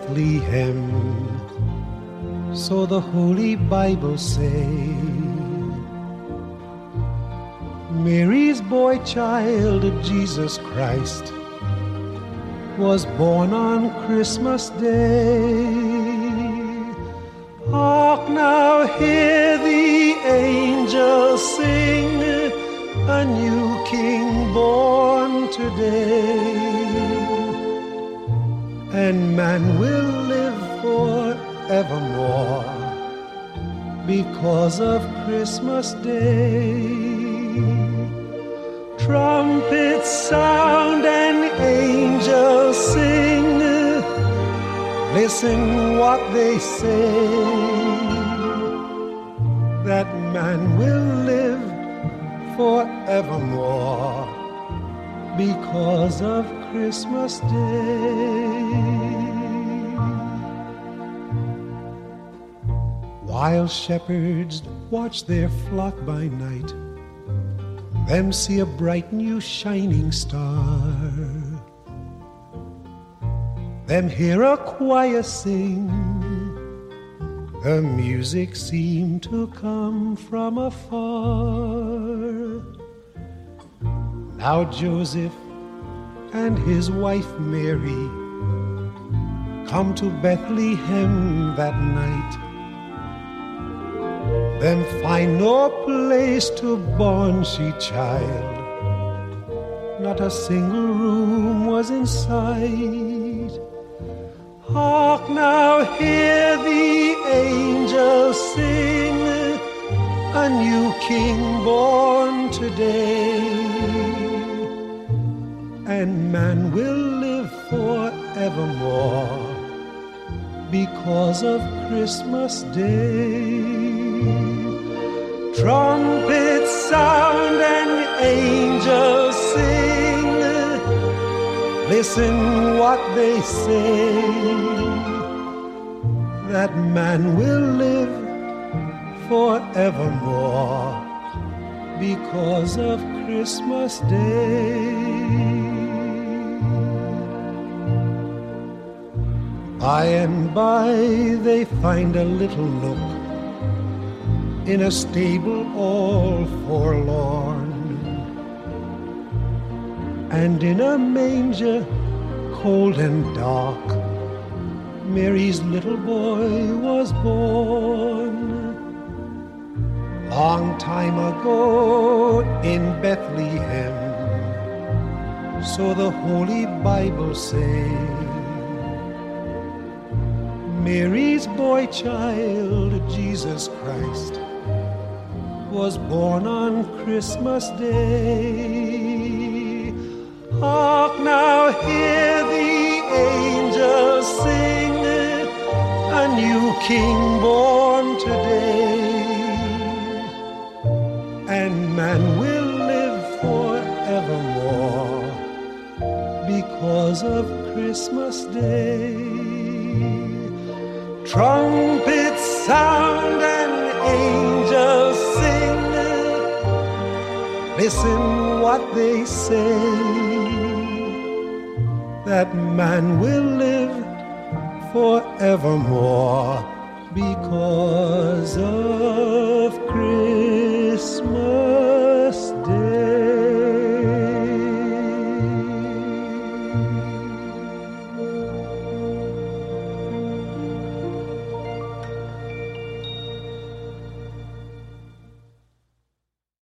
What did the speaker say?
Bethlehem, so the Holy Bible say. Mary's boy child, Jesus Christ, was born on Christmas Day. Hark now, hear the angels sing, a new King born today. And man will live forevermore because of Christmas Day. Trumpets sound and angels sing, listen what they say, that man will live forevermore because of Christmas Day. While shepherds watch their flock by night, them see a bright new shining star. Them hear a choir sing, the music seemed to come from afar. Now Joseph and his wife Mary come to Bethlehem that night. Them find no place to born she child, not a single room was in sight. Hark now, hear the angels sing, a new King born today. And man will live forevermore because of Christmas Day. Trumpets sound and angels sing, listen what they say, that man will live forevermore because of Christmas Day. By and by they find a little nook in a stable all forlorn, and in a manger cold and dark Mary's little boy was born. Long time ago in Bethlehem, so the Holy Bible say, Mary's boy child, Jesus Christ, was born on Christmas Day. Hark now, hear the angels sing, a new King born today. And man will live forevermore because of Christmas Day. Trumpets sound and angels sing, listen what they say, that man will live forevermore because of